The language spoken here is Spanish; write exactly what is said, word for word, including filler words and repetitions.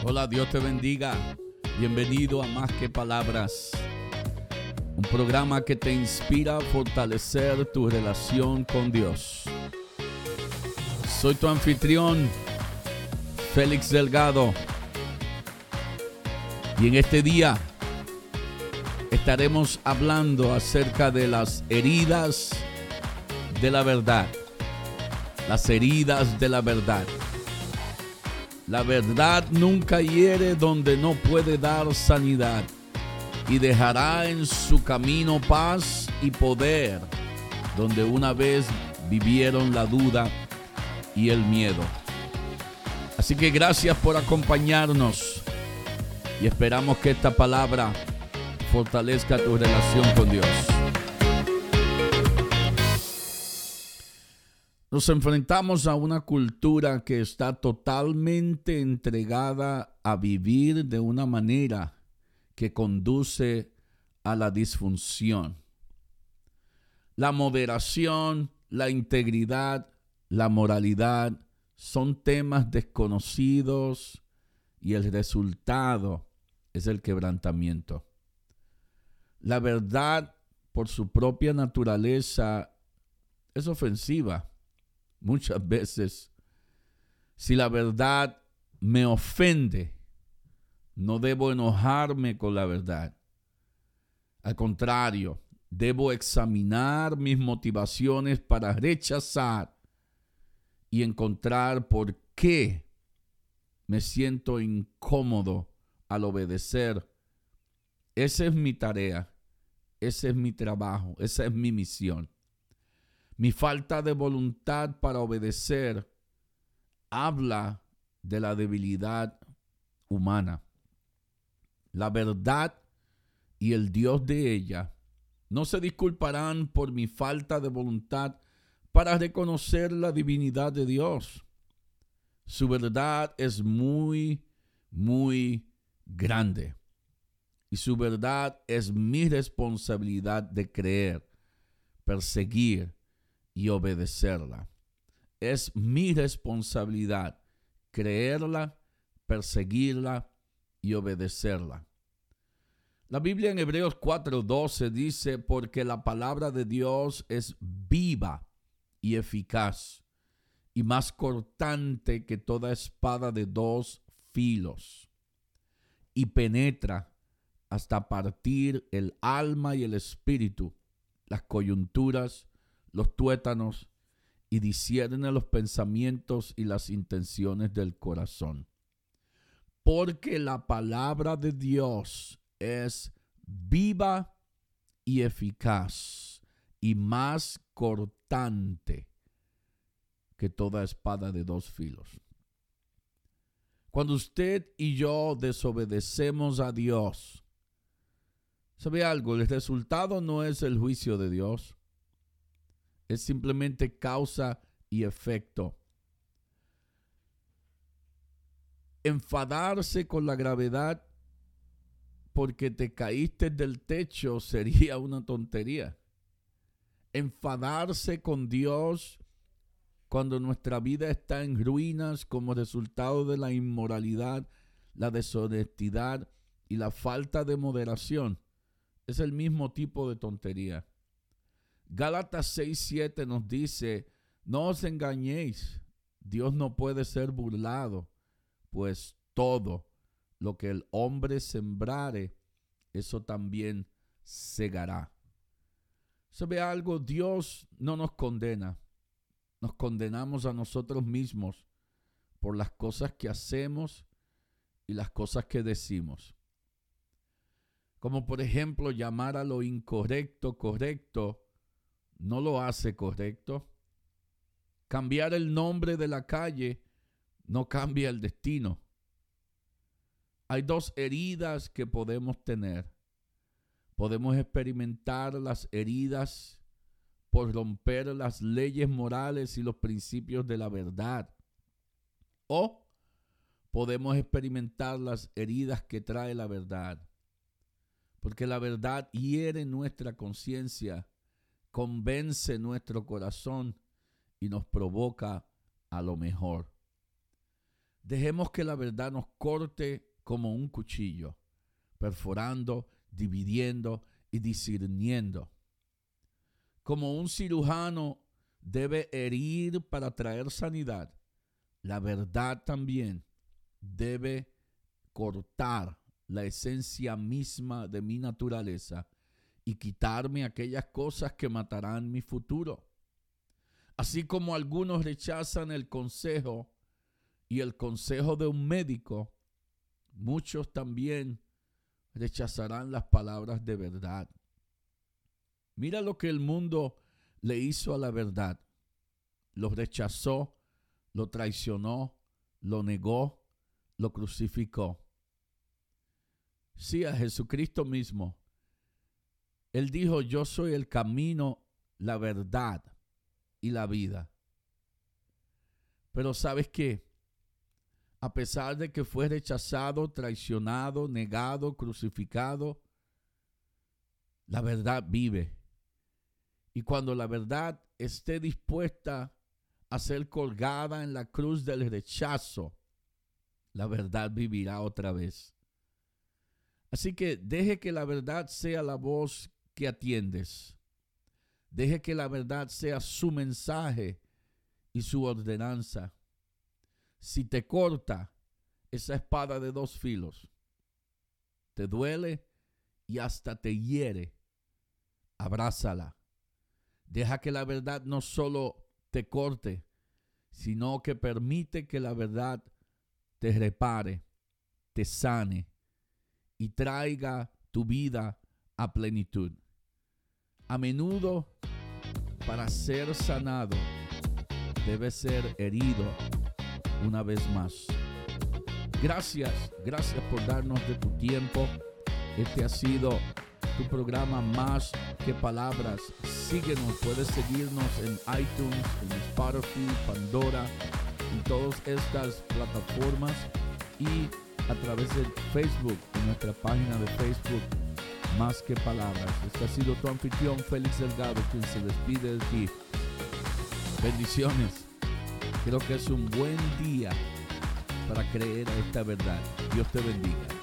Hola, Dios te bendiga. Bienvenido a Más que Palabras, un programa que te inspira a fortalecer tu relación con Dios. Soy tu anfitrión, Félix Delgado, y en este día estaremos hablando acerca de las heridas de la verdad. Las heridas de la verdad. La verdad nunca hiere donde no puede dar sanidad, y dejará en su camino paz y poder donde una vez vivieron la duda y el miedo. Así que gracias por acompañarnos y esperamos que esta palabra fortalezca tu relación con Dios. Nos enfrentamos a una cultura que está totalmente entregada a vivir de una manera que conduce a la disfunción. La moderación, la integridad, la moralidad son temas desconocidos y el resultado es el quebrantamiento. La verdad, por su propia naturaleza, es ofensiva. Muchas veces, si la verdad me ofende, no debo enojarme con la verdad. Al contrario, debo examinar mis motivaciones para rechazar y encontrar por qué me siento incómodo al obedecer. Esa es mi tarea, ese es mi trabajo, esa es mi misión. Mi falta de voluntad para obedecer habla de la debilidad humana. La verdad y el Dios de ella no se disculparán por mi falta de voluntad para reconocer la divinidad de Dios. Su verdad es muy, muy grande. Y su verdad es mi responsabilidad de creer, perseguir y obedecerla. Es mi responsabilidad creerla, perseguirla y obedecerla. La Biblia en Hebreos cuatro doce dice, porque la palabra de Dios es viva y eficaz y más cortante que toda espada de dos filos, y penetra hasta partir el alma y el espíritu, las coyunturas, los tuétanos, y discierne los pensamientos y las intenciones del corazón. Porque la palabra de Dios es viva y eficaz y más cortante que toda espada de dos filos. Cuando usted y yo desobedecemos a Dios, ¿sabe algo? El resultado no es el juicio de Dios. Es simplemente causa y efecto. Enfadarse con la gravedad porque te caíste del techo sería una tontería. Enfadarse con Dios cuando nuestra vida está en ruinas como resultado de la inmoralidad, la deshonestidad y la falta de moderación es el mismo tipo de tontería. Gálatas seis siete nos dice, no os engañéis, Dios no puede ser burlado, pues todo lo que el hombre sembrare, eso también segará. ¿Sabe algo? Dios no nos condena, nos condenamos a nosotros mismos por las cosas que hacemos y las cosas que decimos. Como por ejemplo, llamar a lo incorrecto correcto, no lo hace correcto. Cambiar el nombre de la calle no cambia el destino. Hay dos heridas que podemos tener. Podemos experimentar las heridas por romper las leyes morales y los principios de la verdad. O podemos experimentar las heridas que trae la verdad. Porque la verdad hiere nuestra conciencia, convence nuestro corazón y nos provoca a lo mejor. Dejemos que la verdad nos corte como un cuchillo, perforando, dividiendo y discerniendo. Como un cirujano debe herir para traer sanidad, la verdad también debe cortar la esencia misma de mi naturaleza y quitarme aquellas cosas que matarán mi futuro. Así como algunos rechazan el consejo y el consejo de un médico, muchos también rechazarán las palabras de verdad. Mira lo que el mundo le hizo a la verdad. Lo rechazó, lo traicionó, lo negó, lo crucificó. Sí, a Jesucristo mismo. Él dijo, yo soy el camino, la verdad y la vida. Pero ¿sabes qué? A pesar de que fue rechazado, traicionado, negado, crucificado, la verdad vive. Y cuando la verdad esté dispuesta a ser colgada en la cruz del rechazo, la verdad vivirá otra vez. Así que deje que la verdad sea la voz que atiendes. Deje que la verdad sea su mensaje y su ordenanza. Si te corta esa espada de dos filos, te duele y hasta te hiere, abrázala. Deja que la verdad no solo te corte, sino que permite que la verdad te repare, te sane y traiga tu vida a plenitud. A menudo, para ser sanado, debe ser herido una vez más. Gracias, gracias por darnos de tu tiempo. Este ha sido tu programa Más que Palabras. Síguenos, puedes seguirnos en iTunes, en Spotify, Pandora, en todas estas plataformas y a través de Facebook, en nuestra página de Facebook, Más que Palabras. Este ha sido tu anfitrión, Félix Delgado, quien se despide de ti. Bendiciones. Creo que es un buen día para creer a esta verdad. Dios te bendiga.